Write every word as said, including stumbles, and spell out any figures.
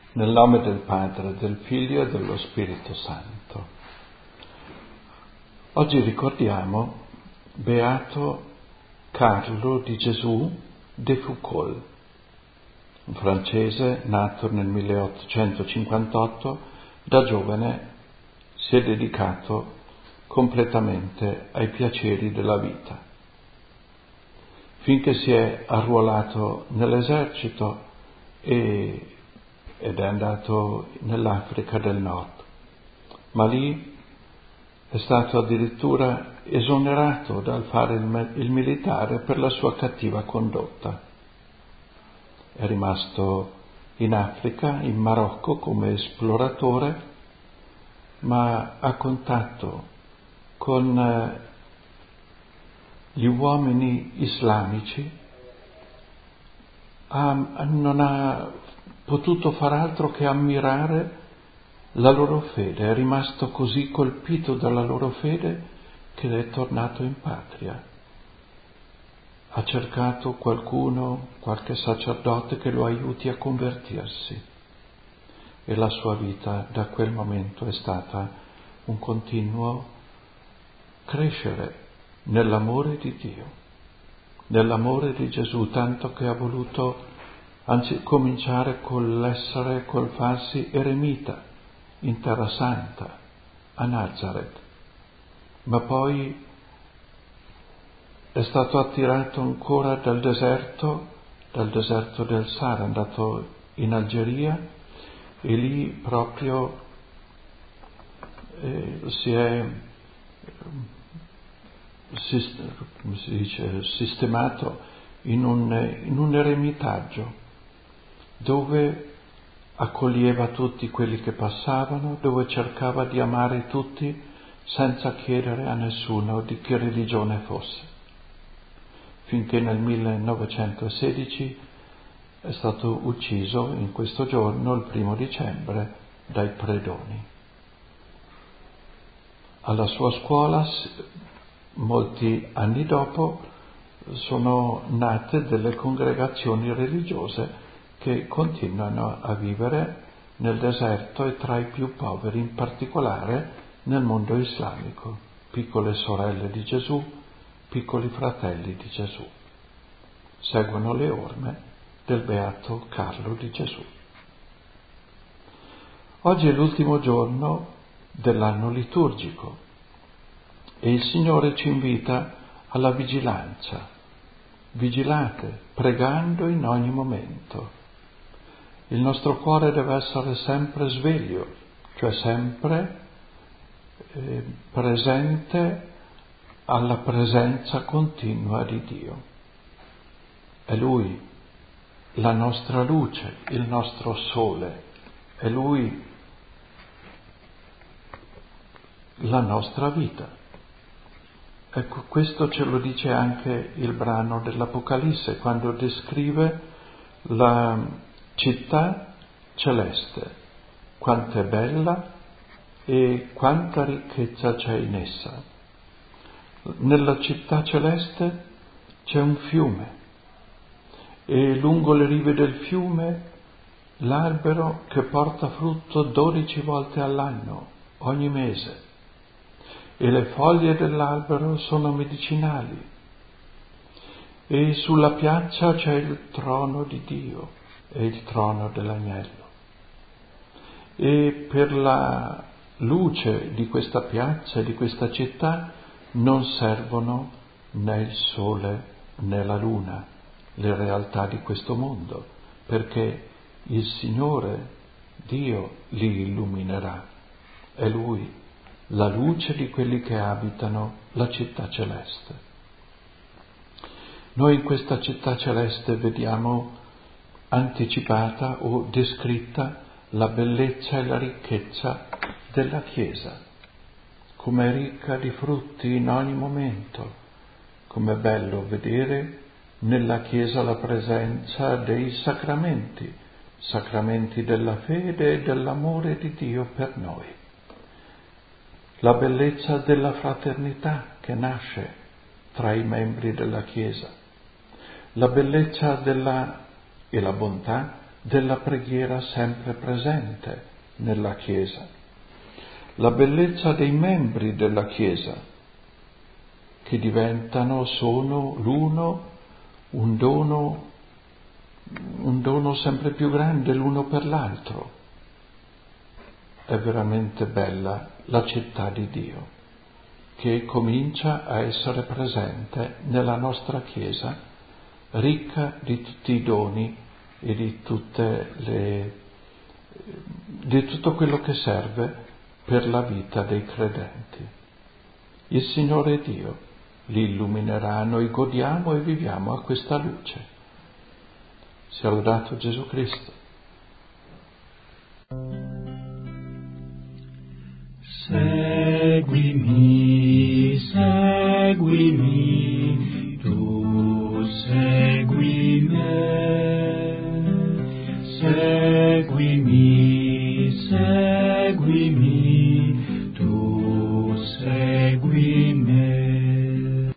Nel nome del Padre, del Figlio e dello Spirito Santo. Oggi ricordiamo Beato Carlo di Gesù de Foucauld, un francese nato nel milleottocentocinquantotto. Da giovane si è dedicato completamente ai piaceri della vita, finché si è arruolato nell'esercito e ed è andato nell'Africa del Nord, ma lì è stato addirittura esonerato dal fare il, il militare per la sua cattiva condotta. È rimasto in Africa, in Marocco, come esploratore, ma a contatto con gli uomini islamici ha, non ha potuto far altro che ammirare la loro fede. È rimasto così colpito dalla loro fede che è tornato in patria. Ha cercato qualcuno, qualche sacerdote che lo aiuti a convertirsi, e la sua vita da quel momento è stata un continuo crescere nell'amore di Dio, nell'amore di Gesù, tanto che ha voluto anzi cominciare con l'essere, col farsi eremita in Terra Santa, a Nazareth, ma poi è stato attirato ancora dal deserto, dal deserto del Sahara, è andato in Algeria e lì proprio eh, si è si, come si dice, sistemato in un, in un eremitaggio, dove accoglieva tutti quelli che passavano, dove cercava di amare tutti senza chiedere a nessuno di che religione fosse, finché nel millenovecentosedici è stato ucciso in questo giorno, il primo dicembre, dai predoni. Alla sua scuola, molti anni dopo, sono nate delle congregazioni religiose che continuano a vivere nel deserto e tra i più poveri, in particolare nel mondo islamico, piccole sorelle di Gesù, piccoli fratelli di Gesù. Seguono le orme del Beato Carlo di Gesù. Oggi è l'ultimo giorno dell'anno liturgico e il Signore ci invita alla vigilanza. Vigilate, pregando in ogni momento. Il nostro cuore deve essere sempre sveglio, cioè sempre eh, presente alla presenza continua di Dio. È Lui la nostra luce, il nostro sole, è Lui la nostra vita. Ecco, questo ce lo dice anche il brano dell'Apocalisse, quando descrive la città celeste, quanto è bella e quanta ricchezza c'è in essa. Nella città celeste c'è un fiume e lungo le rive del fiume l'albero che porta frutto dodici volte all'anno, ogni mese, e le foglie dell'albero sono medicinali, e sulla piazza c'è il trono di Dio e il trono dell'agnello. E per la luce di questa piazza e di questa città non servono né il sole né la luna, le realtà di questo mondo, perché il Signore Dio li illuminerà. È Lui la luce di quelli che abitano la città celeste. Noi in questa città celeste vediamo anticipata o descritta la bellezza e la ricchezza della Chiesa, come è ricca di frutti in ogni momento, come è bello vedere nella Chiesa la presenza dei sacramenti, sacramenti della fede e dell'amore di Dio per noi, la bellezza della fraternità che nasce tra i membri della Chiesa, la bellezza della e la bontà della preghiera sempre presente nella Chiesa, la bellezza dei membri della Chiesa, che diventano, sono l'uno, un dono, un dono sempre più grande l'uno per l'altro. È veramente bella la città di Dio, che comincia a essere presente nella nostra Chiesa, ricca di tutti i doni e di tutte le, di tutto quello che serve per la vita dei credenti. Il Signore Dio li illuminerà, noi godiamo e viviamo a questa luce. Sia lodato Gesù Cristo. Seguimi, seguimi, tu segui me. Seguimi, seguimi, tu segui